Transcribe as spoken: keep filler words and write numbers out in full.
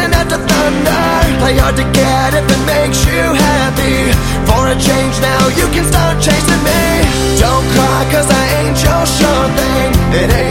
chasing after thunder. Play hard to get if it makes you happy. For a change now you can start chasing me. Don't cry cause I ain't your sure thing. It ain't